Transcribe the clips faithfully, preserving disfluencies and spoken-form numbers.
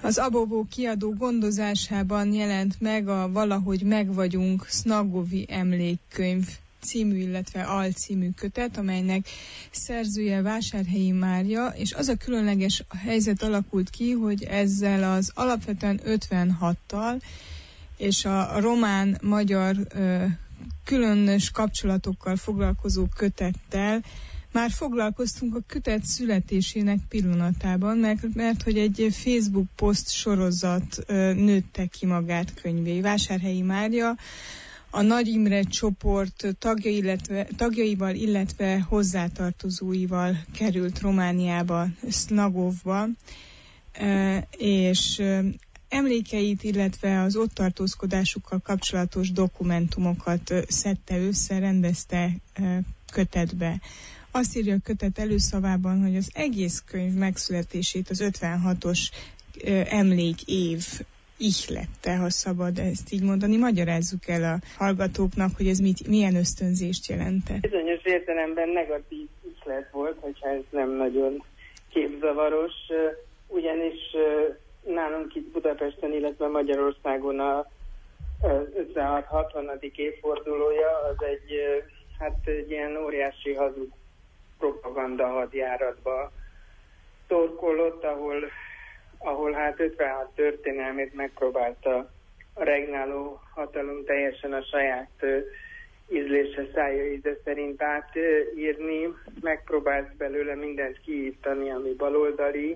Az Abovó kiadó gondozásában jelent meg a Valahogy megvagyunk Snagovi emlékkönyv című, illetve alcímű kötet, amelynek szerzője Vásárhelyi Mária, és az a különleges helyzet alakult ki, hogy ezzel az alapvetően ötvenhattal és a román-magyar ö, különös kapcsolatokkal foglalkozó kötettel már foglalkoztunk a kötet születésének pillanatában, mert, mert hogy egy Facebook poszt sorozat ö, nőtte ki magát könyvé. Vásárhelyi Mária a Nagy Imre csoport tagja, illetve, tagjaival, illetve hozzátartozóival került Romániába, Snagovba, ö, és ö, emlékeit, illetve az ott tartózkodásukkal kapcsolatos dokumentumokat ö, szedte össze, rendezte ö, kötetbe. Azt írja a kötet előszavában, hogy az egész könyv megszületését az ötvenhatos ö, emlékév ihlette, ha szabad ezt így mondani. Magyarázzuk el a hallgatóknak, hogy ez mit, milyen ösztönzést jelentett. Bizonyos értelemben negatív ihlet volt, hogyha ez nem nagyon képzavaros, ugyanis nálunk itt Budapesten, illetve Magyarországon a ötvenhat hatvanadik évfordulója az egy, hát egy ilyen óriási hazug propaganda hadjáratba torkollott, ahol, ahol hát ötvenhat történelmét megpróbálta a regnáló hatalom teljesen a saját ízlése, szája íze szerint átírni, megpróbált belőle mindent kiírtani, ami baloldali,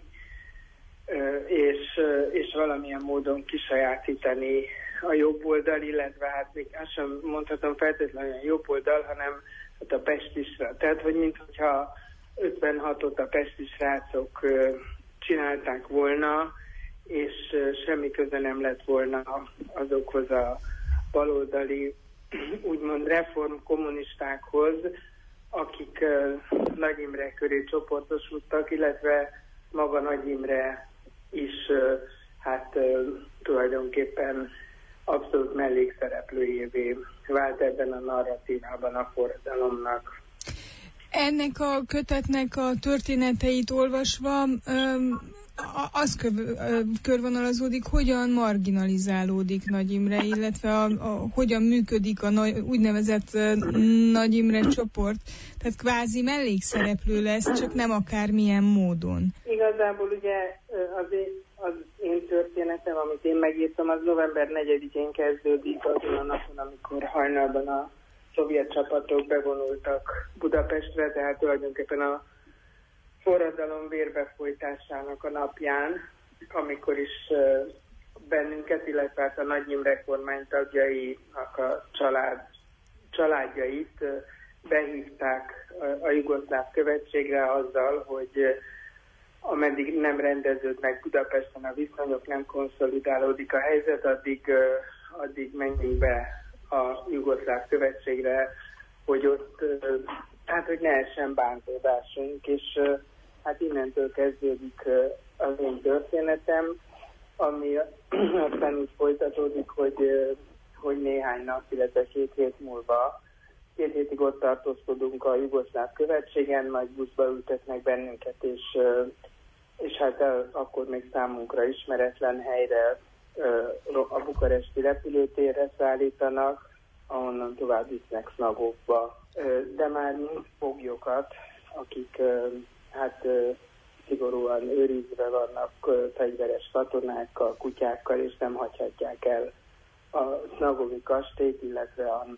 és, és valamilyen módon kisajátítani a jobb oldal, illetve hát még azt sem mondhatom feltétlenül a jobb oldal, hanem hát a pestisre. Tehát, hogy mintha ötvenhatot a pesti srácok csinálták volna, és semmi köze nem lett volna azokhoz a baloldali, úgymond reform kommunistákhoz, akik Nagy Imre köré csoportosultak, illetve maga Nagy Imre is hát tulajdonképpen abszolút mellékszereplőjévé vált ebben a narratívában a forradalomnak. Ennek a kötetnek a történeteit olvasva öm, az kör, körvonalazódik, hogyan marginalizálódik Nagy Imre, illetve a, a, hogyan működik a nagy, úgynevezett Nagy Imre csoport. Tehát kvázi mellékszereplő lesz, csak nem akármilyen módon. Igazából ugye az én, az én történetem, amit én megírtam, az november negyedikén kezdődik, azon a napon, amikor hajnalban a szovjet csapatok bevonultak Budapestre, tehát tulajdonképpen a forradalom vérbefolytásának a napján, amikor is uh, bennünket, illetve hát a Nagy Imre kormány tagjainak a család, családjait uh, behívták uh, a jugoszláv követségre azzal, hogy uh, ameddig nem rendeződnek Budapesten a viszonyok, nem konszolidálódik a helyzet, addig, uh, addig menjünk be a jugoszláv követségre, hogy ott, uh, hát hogy ne essen bántódásunk, és uh, hát innentől kezdődik uh, az én történetem, ami aztán úgy folytatódik, hogy, uh, hogy néhány nap, illetve két hét múlva, két hétig ott tartózkodunk a jugoszláv követségen, majd buszba ültetnek bennünket, és, uh, és hát el, akkor még számunkra ismeretlen helyre, uh, a bukaresti repülőtérre szállítanak, ahonnan tovább visznek Snagovba. Uh, de már nincs foglyokat, akik uh, hát uh, szigorúan őrizve vannak uh, fegyveres katonákkal, kutyákkal, és nem hagyhatják el a Snagovi kastélyt, illetve a,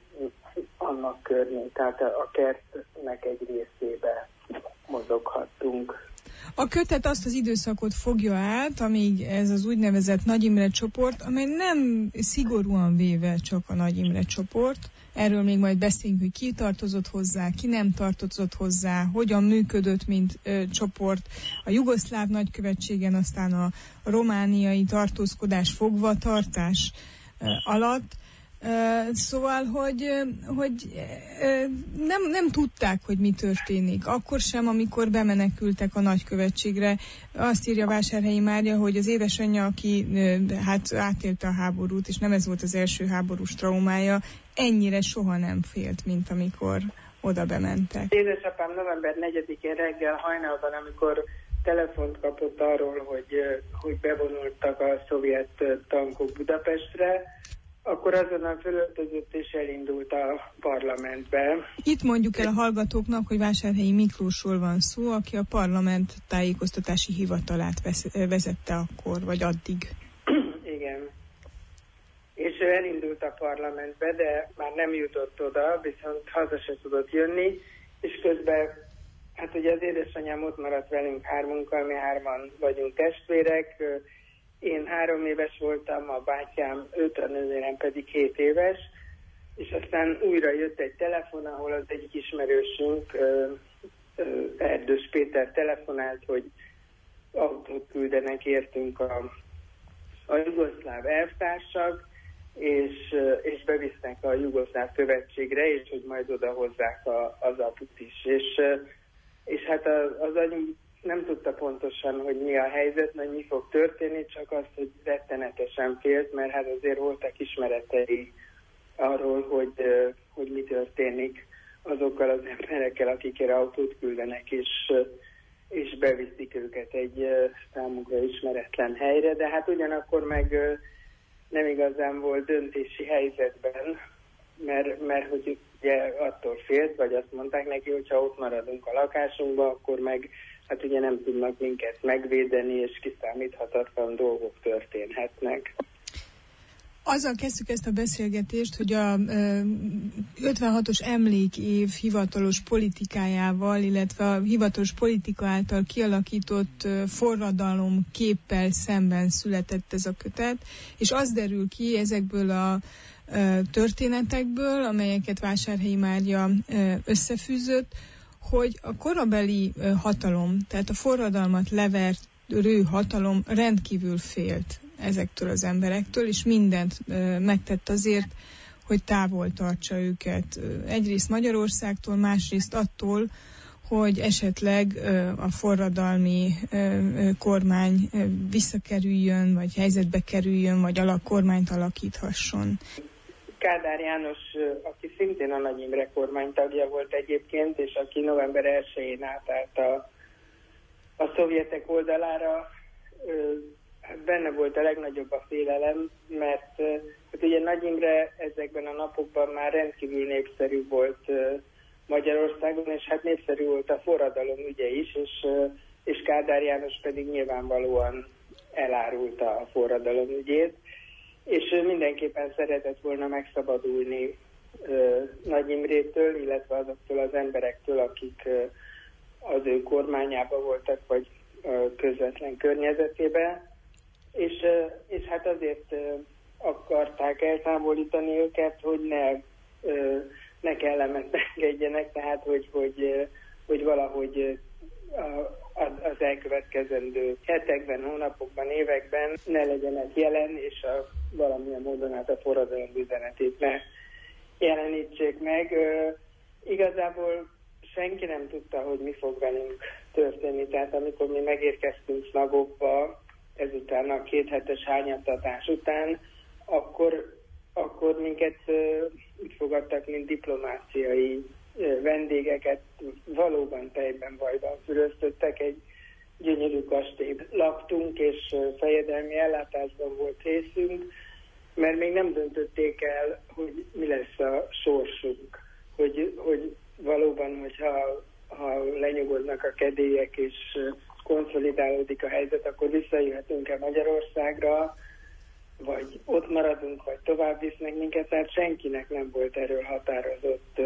annak környék, tehát a kertnek egy részébe mozoghattunk. A kötet azt az időszakot fogja át, amíg ez az úgynevezett Nagy Imre csoport, amely nem szigorúan véve csak a Nagy Imre csoport, erről még majd beszélünk, hogy ki tartozott hozzá, ki nem tartozott hozzá, hogyan működött, mint ö, csoport a jugoszláv nagykövetségen, aztán a romániai tartózkodás, fogvatartás ö, alatt. Uh, szóval, hogy, hogy uh, nem, nem tudták, hogy mi történik. Akkor sem, amikor bemenekültek a nagykövetségre. Azt írja Vásárhelyi Mária, hogy az édesanyja, aki uh, hát átélte a háborút, és nem ez volt az első háborús traumája, ennyire soha nem félt, mint amikor oda bementek. Édesapám november negyedikén reggel hajnalban, amikor telefont kapott arról, hogy, hogy bevonultak a szovjet tankok Budapestre, akkor azonnal fölöltözött és elindult a parlamentbe. Itt mondjuk el a hallgatóknak, hogy Vásárhelyi Miklósról van szó, aki a parlament tájékoztatási hivatalát vezette akkor, vagy addig. Igen. És ő elindult a parlamentbe, de már nem jutott oda, viszont haza se tudott jönni, és közben, hát ugye az édesanyám ott maradt velünk hármunkkal, mi hárman vagyunk testvérek, én három éves voltam, a bátyám öt, a nővérem pedig hét éves, és aztán újra jött egy telefon, ahol az egyik ismerősünk, Erdős Péter telefonált, hogy autót küldenek értünk a, a jugoszláv elvtársak, és, és bevisznek a jugoszláv követségre, és hogy majd oda hozzák a, az aput is. És, és hát az, az anyu nem tudta pontosan, hogy mi a helyzet, vagy mi fog történni, csak azt, hogy rettenetesen félt, mert hát azért voltak ismeretei arról, hogy, hogy mi történik azokkal az emberekkel, akikért autót küldenek, és, és beviszik őket egy számukra ismeretlen helyre, de hát ugyanakkor meg nem igazán volt döntési helyzetben, mert, mert hogy ugye attól félt, vagy azt mondták neki, hogy ha ott maradunk a lakásunkban, akkor meg hát ugye nem tudnak minket megvédeni, és kiszámíthatatlan dolgok történhetnek. Azzal kezdtük ezt a beszélgetést, hogy a ötvenhatos emlékév hivatalos politikájával, illetve a hivatalos politika által kialakított forradalom képpel szemben született ez a kötet, és az derül ki ezekből a történetekből, amelyeket Vásárhelyi Mária összefűzött, hogy a korabeli hatalom, tehát a forradalmat leverő hatalom rendkívül félt ezektől az emberektől, és mindent megtett azért, hogy távol tartsa őket. Egyrészt Magyarországtól, másrészt attól, hogy esetleg a forradalmi kormány visszakerüljön, vagy helyzetbe kerüljön, vagy alak kormányt alakíthasson. Kádár János, aki szintén a Nagy Imre kormány tagja volt egyébként, és aki november elsején átállt a, a szovjetek oldalára, benne volt a legnagyobb a félelem, mert hát ugye Nagy Imre ezekben a napokban már rendkívül népszerű volt Magyarországon, és hát népszerű volt a forradalom ügye is, és, és Kádár János pedig nyilvánvalóan elárulta a forradalom ügyét, és mindenképpen szeretett volna megszabadulni ö, Nagy Imrétől, illetve azoktól az emberektől, akik ö, az ő kormányában voltak, vagy ö, közvetlen környezetében, és, ö, és hát azért ö, akarták eltávolítani őket, hogy ne, ö, ne kellemetlenkedjenek, tehát hogy, hogy, ö, hogy valahogy ö, az elkövetkezendő hetekben, hónapokban, években ne legyenek jelen, és a, valamilyen módon hát a forradalom üzenetét ne jelenítsék meg. E, igazából senki nem tudta, hogy mi fog velünk történni. Tehát amikor mi megérkeztünk Snagokba, ezután a kéthetes hányattatás után, akkor, akkor minket e, úgy fogadtak, mint diplomáciai vendégeket, valóban tejben vajban füröztöttek, egy gyönyörű kastélyt laktunk, és fejedelmi ellátásban volt részünk, mert még nem döntötték el, hogy mi lesz a sorsunk, hogy, hogy valóban, hogyha ha lenyugodnak a kedélyek, és konszolidálódik a helyzet, akkor visszajöhetünk-e Magyarországra, vagy ott maradunk, vagy tovább visznek minket, tehát senkinek nem volt erről határozott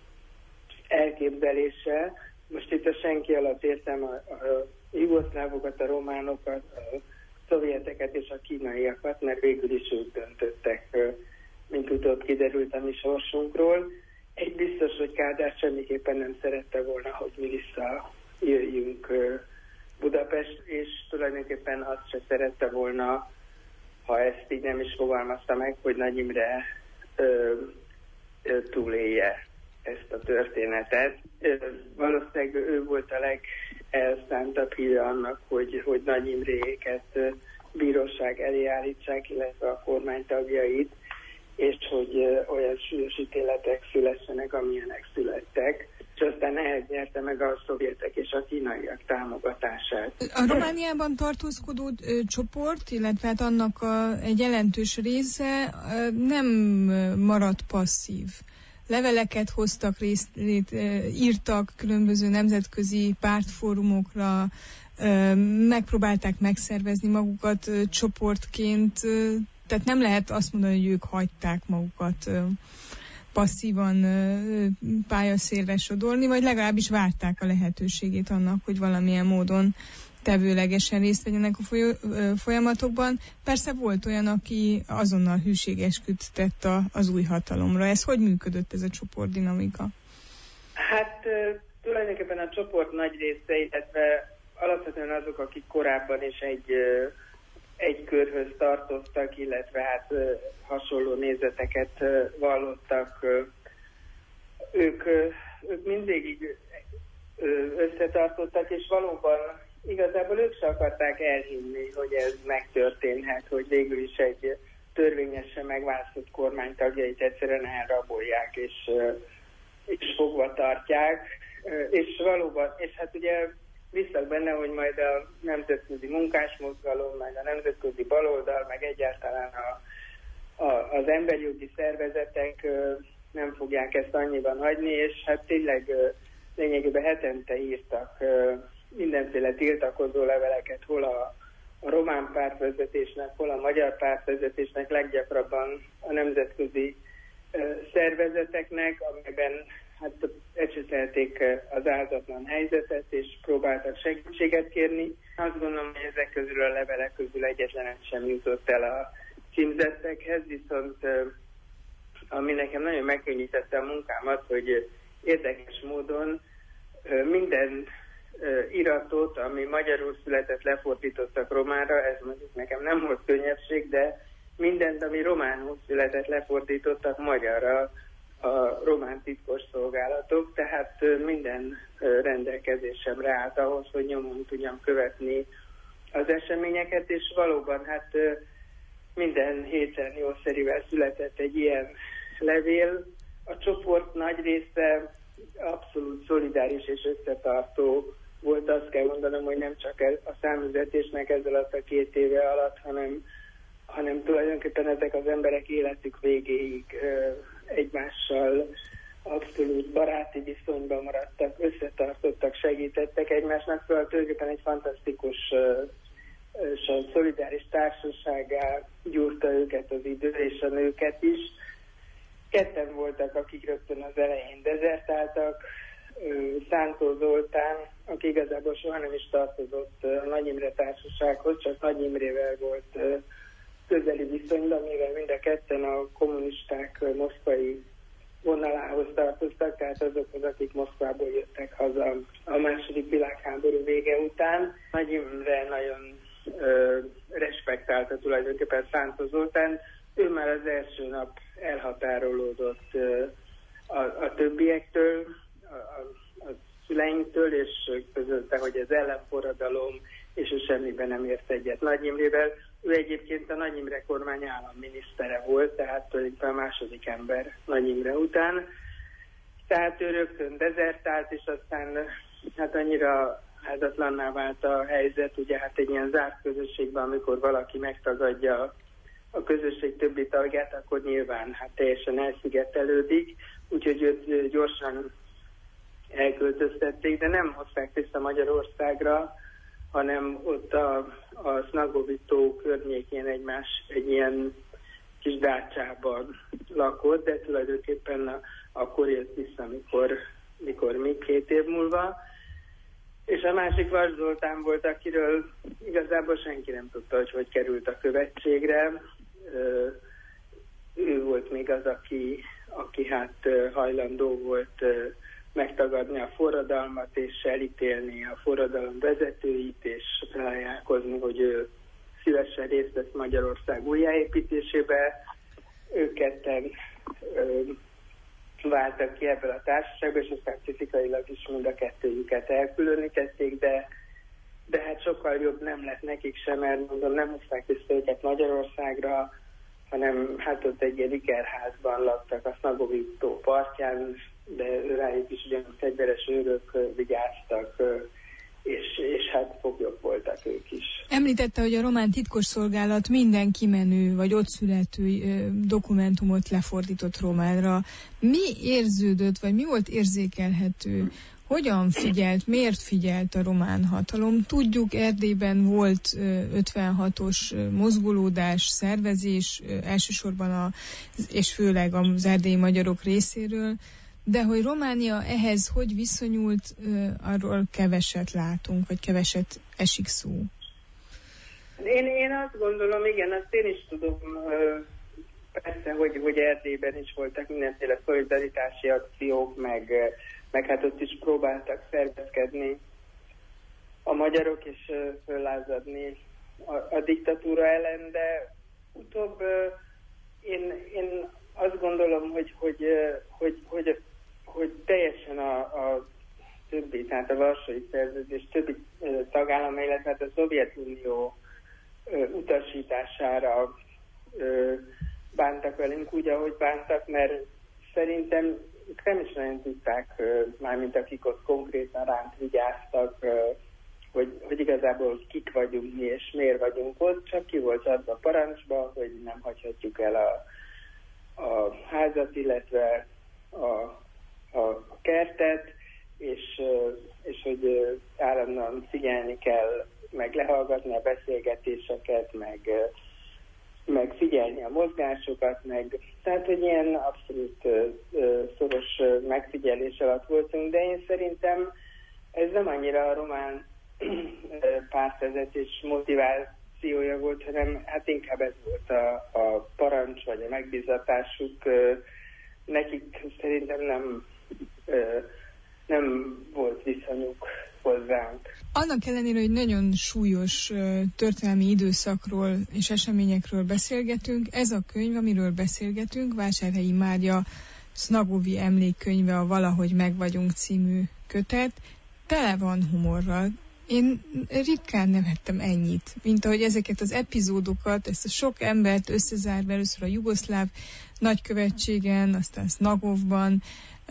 elképzelése. Most itt a senki alatt értem a, a jugoszlávokat, a románokat, a szovjeteket és a kínaiakat, mert végül is ők döntöttek, mint utóbb kiderült a mi sorsunkról. Egy biztos, hogy Kádár semmiképpen nem szerette volna, hogy mi visszajöjjünk Budapest, és tulajdonképpen azt se szerette volna, ha ezt így nem is fogalmazta meg, hogy Nagy Imre ö, ö, túlélje ezt a történetet. Valószínűleg ő volt a legelszántabb híre annak, hogy, hogy Nagy Imréket bíróság elé állítsák, illetve a kormány tagjait, és hogy olyan súlyos ítéletek szülessenek, amilyenek születtek. aztán ehhez nyerte meg a szovjetek és a kínaiak támogatását. A Romániában tartózkodó ö, csoport, illetve hát annak a, egy jelentős része ö, nem maradt passzív. Leveleket hoztak, részt, lét, ö, írtak különböző nemzetközi pártfórumokra, ö, megpróbálták megszervezni magukat ö, csoportként, ö, tehát nem lehet azt mondani, hogy ők hagyták magukat ö, passzívan pályaszélre sodorni, vagy legalábbis várták a lehetőségét annak, hogy valamilyen módon tevőlegesen részt vegyenek a folyamatokban. Persze volt olyan, aki azonnal hűségesküt tett az új hatalomra. Ez hogy működött, ez a csoportdinamika? Hát tulajdonképpen a csoport nagy része, illetve alapvetően azok, akik korábban is egy egy körhöz tartoztak, illetve hát hasonló nézeteket vallottak. Ők, ők mindig összetartottak, és valóban igazából ők se akarták elhinni, hogy ez megtörténhet, hogy végül is egy törvényesen megválasztott kormány tagjait egyszerűen elrabolják, és, és fogva tartják. És valóban, és hát ugye biztos benne, hogy majd a nemzetközi munkásmozgalom, meg a nemzetközi baloldal, meg egyáltalán a, a, az emberjogi szervezetek ö, nem fogják ezt annyiban hagyni, és hát tényleg ö, lényegében hetente írtak ö, mindenféle tiltakozó leveleket, hol a, a román pártvezetésnek, hol a magyar pártvezetésnek, leggyakrabban a nemzetközi ö, szervezeteknek, amelyben hát ecsetelték az ártatlan helyzetet, és próbáltak segítséget kérni. Azt gondolom, hogy ezek közül a levelek közül egyetlenet sem jutott el a címzettekhez, viszont ami nekem nagyon megkönnyítette a munkámat, hogy érdekes módon minden iratot, ami magyarul született, lefordítottak románra, ez mondjuk nekem nem volt könnyebbség, de mindent, ami románul született, lefordítottak magyarra a román titkos szolgálatok, tehát minden rendelkezésemre állt ahhoz, hogy nyomon tudjam követni az eseményeket, és valóban hát minden héten jószerivel született egy ilyen levél. A csoport nagy része abszolút szolidáris és összetartó volt, azt kell mondanom, hogy nem csak a számüzetésnek ez alatt a két éve alatt, hanem, hanem tulajdonképpen ezek az emberek életük végéig egymással abszolút baráti viszonyban maradtak, összetartottak, segítettek egymásnak, szóval tulajdonképpen egy fantasztikus uh, szolidáris társasággá gyúrta őket az idő, és a nőket is. Ketten voltak, akik rögtön az elején dezertáltak, uh, Szántó Zoltán, aki igazából soha nem is tartozott uh, a Nagy Imre társasághoz, csak Nagy Imrével volt uh, közeli viszonyban, mivel mind a ketten a kommunisták uh, moszkvai vonalához tartoztak, tehát azokhoz, akik Moszkvából jöttek haza a második világháború vége után. Nagy Imre nagyon ö, respektálta tulajdonképpen Szántó Zoltán. Ő már az első nap elhatárolódott ö, a, a többiektől, a, a, a szüleinktől, és közölte, hogy az ellenforradalom, és ő semmiben nem ért egyet Nagy Imrével. Ő egyébként a Nagy Imre kormány államminisztere volt, tehát tulajdonképpen a második ember Nagy Imre után. Tehát ő rögtön dezertált, és aztán hát annyira áldatlanná vált a helyzet, ugye hát egy ilyen zárt közösségben, amikor valaki megtagadja a közösség többi tagját, akkor nyilván hát teljesen elszigetelődik, úgyhogy őt gyorsan elköltöztették, de nem hozták vissza Magyarországra, hanem ott a, a Snagovi-tó környékén egymás egy ilyen kis dácsában lakott, de tulajdonképpen a, akkor jött vissza, mikor, mikor még két év múlva. És a másik Vas Zoltán volt, akiről igazából senki nem tudta, hogy hogy került a követségre. Ő volt még az, aki, aki hát hajlandó volt megtagadni a forradalmat, és elítélni a forradalom vezetőit, és találkozni, hogy ő szívesen részt vesz Magyarország újjáépítésébe. Ők ketten ö, váltak ki ebből a társaságból, és aztán fizikailag is mind a kettőjüket elkülönítették, de, de hát sokkal jobb nem lett nekik sem, mert mondom, nem hozták vissza őket Magyarországra, hanem hát ott egy ilyen ikerházban laktak a Snagovi-tó partján, de rájuk is ugyanúgy fegyveres őrök vigyáztak, és, és hát foglyok voltak ők is. Említette, hogy a román titkosszolgálat minden kimenő vagy ott születő dokumentumot lefordított románra. Mi érződött, vagy mi volt érzékelhető? Hogyan figyelt, miért figyelt a román hatalom? Tudjuk, Erdélyben volt ötvenhatos mozgolódás, szervezés, elsősorban a, és főleg az erdélyi magyarok részéről, de hogy Románia ehhez hogy viszonyult, arról keveset látunk, vagy keveset esik szó. Én, én azt gondolom, igen, azt én is tudom, persze, hogy, hogy Erdélyben is voltak mindenféle szolidaritási akciók, meg, meg hát ott is próbáltak szervezkedni a magyarok, és föllázadni a, a diktatúra ellen, de utóbb én, én azt gondolom, hogy, hogy, hogy, hogy, hogy teljesen a, a többi, tehát a Varsói Szerződés többi tagállama, illetve hát a Szovjetunió utasítására bántak velünk úgy, ahogy bántak, mert szerintem nem is nagyon tudták, mármint akik ott konkrétan ránk vigyáztak, hogy, hogy igazából kik vagyunk mi, és miért vagyunk ott, csak ki volt adva parancsba, hogy nem hagyhatjuk el a, a házat, illetve a, a kertet, és, és hogy állandóan figyelni kell, meg lehallgatni a beszélgetéseket, meg, meg figyelni a mozgásokat, meg tehát, hogy ilyen abszolút szoros megfigyelés alatt voltunk, de én szerintem ez nem annyira a román pártvezetés motivációja volt, hanem hát inkább ez volt a, a parancs, vagy a megbízatásuk. Nekik szerintem nem, nem volt viszonyuk hozzánk. Annak ellenére, hogy nagyon súlyos történelmi időszakról és eseményekről beszélgetünk, ez a könyv, amiről beszélgetünk, Vásárhelyi Mária Sznagovi emlékkönyve, a Valahogy megvagyunk című kötet, tele van humorral. Én ritkán nevettem ennyit, mint ahogy ezeket az epizódokat, ezt a sok embert összezárva először a jugoszláv nagykövetségen, aztán Sznagovban.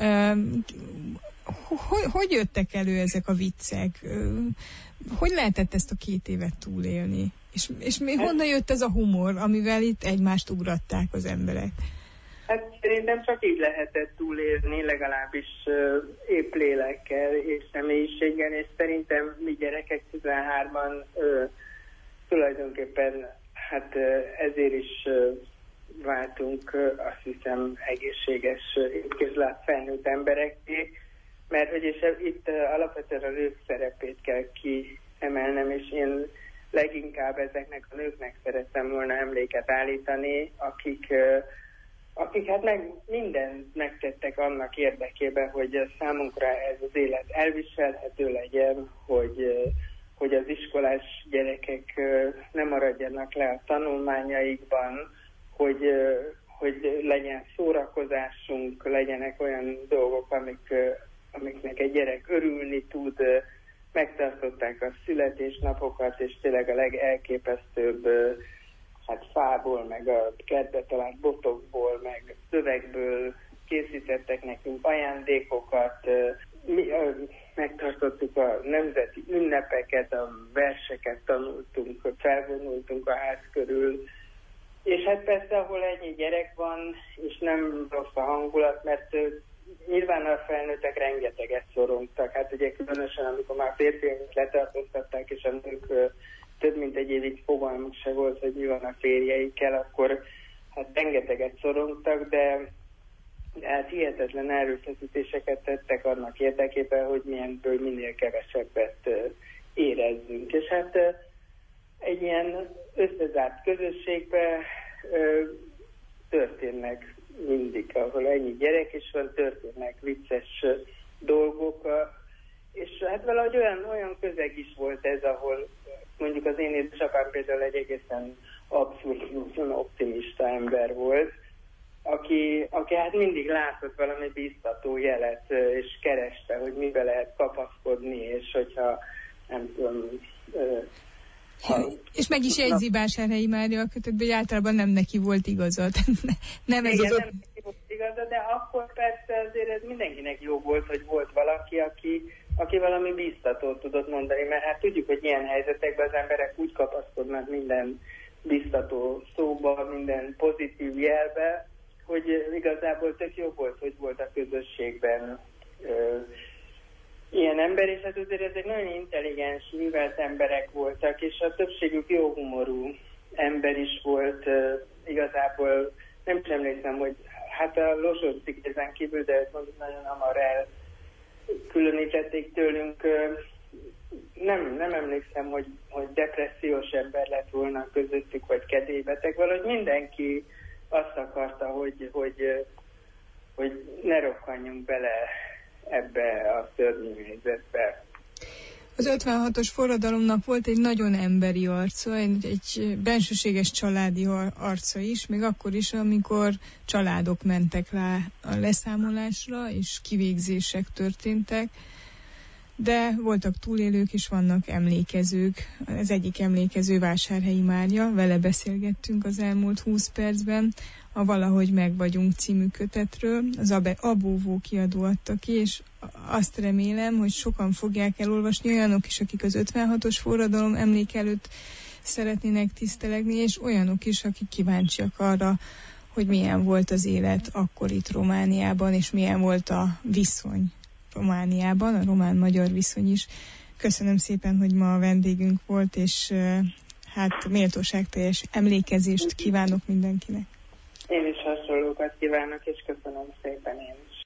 Hogy, hogy jöttek elő ezek a viccek? Hogy lehetett ezt a két évet túlélni? És, és még honnan jött ez a humor, amivel itt egymást ugratták az emberek? Hát szerintem csak így lehetett túlélni, legalábbis uh, épp lélekkel és személyiséggel, és szerintem mi gyerekek tizenhárman uh, tulajdonképpen hát uh, ezért is uh, váltunk, uh, azt hiszem, egészséges, étkezlát felnőtt emberekké, mert hogy és itt uh, alapvetően a nők szerepét kell kiemelnem, és én leginkább ezeknek a nőknek szerettem volna emléket állítani, akik uh, akik hát meg mindent megtettek annak érdekében, hogy számunkra ez az élet elviselhető legyen, hogy, hogy az iskolás gyerekek nem maradjanak le a tanulmányaikban, hogy, hogy legyen szórakozásunk, legyenek olyan dolgok, amik, amiknek egy gyerek örülni tud, megtartották a születésnapokat, és tényleg a legelképesztőbb hát fából, meg a kertbe talált botokból, meg szövegből készítettek nekünk ajándékokat, mi, megtartottuk a nemzeti ünnepeket, a verseket tanultunk, felvonultunk a ház körül, és hát persze, ahol ennyi gyerek van, és nem rossz a hangulat, mert nyilván a felnőttek rengeteget szorongtak, hát ugye különösen, amikor már férfiaink letartóztatták, és a nők több mint egy évig fogalmuk se volt, hogy mi van a férjeikkel, akkor hát rengeteget szorongtak, de, de hát hihetetlen erőfeszítéseket tettek annak érdekében, hogy milyenből minél kevesebbet érezzünk. És hát egy ilyen összezárt közösségben történnek mindig, ahol ennyi gyerek is van, történnek vicces dolgok, és hát valahogy olyan, olyan közeg is volt ez, ahol mondjuk az én édesapám például egy egészen abszurd, optimista ember volt, aki, aki hát mindig látott valami biztató jelet, és kereste, hogy mibe lehet kapaszkodni, és hogyha nem tudom... Ha, és meg is jegyzi Vásárhelyi Mária a kötetben, hogy általában nem neki volt igaza. nem ez igen, az nem neki volt igaza, de akkor persze azért ez mindenkinek jó volt, hogy volt valaki, aki, aki valami biztatót tudott mondani, mert hát tudjuk, hogy ilyen helyzetekben az emberek úgy kapaszkodnak minden biztató szóba, minden pozitív jelbe, hogy igazából tök jó volt, hogy volt a közösségben ö, ilyen ember, és hát azért ezek nagyon intelligens, művelt emberek voltak, és a többségük jó humorú ember is volt, ö, igazából nem is emlékszem, hogy hát a Losonczig ezen kívül, de ezt mondjuk nagyon hamar elkülönítették tőlünk. Nem, nem emlékszem, hogy, hogy depressziós ember lett volna közöttük, vagy kedélybeteg. Valahogy mindenki azt akarta, hogy, hogy, hogy ne rokkanjunk bele ebbe a szörnyű helyzetbe. Az ötvenhatos forradalomnak volt egy nagyon emberi arca, egy, egy bensőséges családi arca is, még akkor is, amikor családok mentek rá a leszámolásra, és kivégzések történtek, de voltak túlélők, és vannak emlékezők. Az egyik emlékező Vásárhelyi Mária, vele beszélgettünk az elmúlt húsz percben, a Valahogy megvagyunk című kötetről. Az Abóvó kiadó adta ki, és azt remélem, hogy sokan fogják elolvasni, olyanok is, akik az ötvenhatos forradalom emlék előtt szeretnének tisztelegni, és olyanok is, akik kíváncsiak arra, hogy milyen volt az élet akkor itt Romániában, és milyen volt a viszony Romániában, a román-magyar viszony is. Köszönöm szépen, hogy ma a vendégünk volt, és hát méltóságteljes emlékezést kívánok mindenkinek. Én is hasonlókat kívánok, és köszönöm szépen én is.